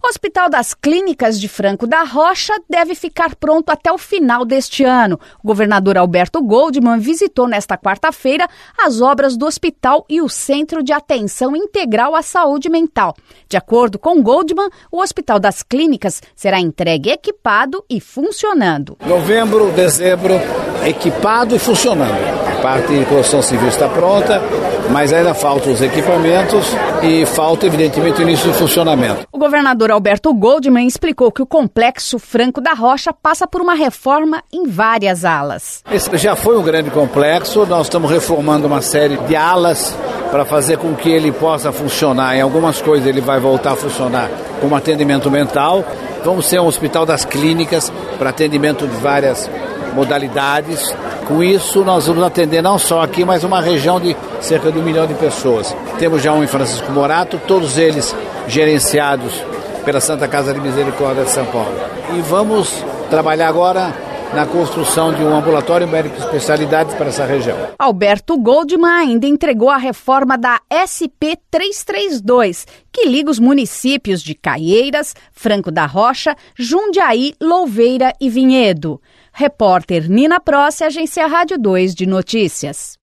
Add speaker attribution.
Speaker 1: O Hospital das Clínicas de Franco da Rocha deve ficar pronto até o final deste ano. O governador Alberto Goldmann visitou nesta quarta-feira as obras do hospital e o Centro de Atenção Integral à Saúde Mental. De acordo com Goldmann, o Hospital das Clínicas será entregue equipado e funcionando.
Speaker 2: Novembro, dezembro, equipado e funcionando. A parte de construção civil está pronta, mas ainda faltam os equipamentos e falta, evidentemente, o início do funcionamento.
Speaker 1: O governador Alberto Goldmann explicou que o complexo Franco da Rocha passa por uma reforma em várias alas.
Speaker 2: Esse já foi um grande complexo, nós estamos reformando uma série de alas para fazer com que ele possa funcionar. Em algumas coisas ele vai voltar a funcionar como atendimento mental. Vamos ser um hospital das clínicas para atendimento de várias modalidades. Com isso, nós vamos atender não só aqui, mas uma região de cerca de 1 milhão de pessoas. Temos já um em Francisco Morato, todos eles gerenciados pela Santa Casa de Misericórdia de São Paulo. E vamos trabalhar agora na construção de um ambulatório médico de especialidades para essa região.
Speaker 1: Alberto Goldmann ainda entregou a reforma da SP 332, que liga os municípios de Caieiras, Franco da Rocha, Jundiaí, Louveira e Vinhedo. Repórter Nina Prossi, Agência Rádio 2 de Notícias.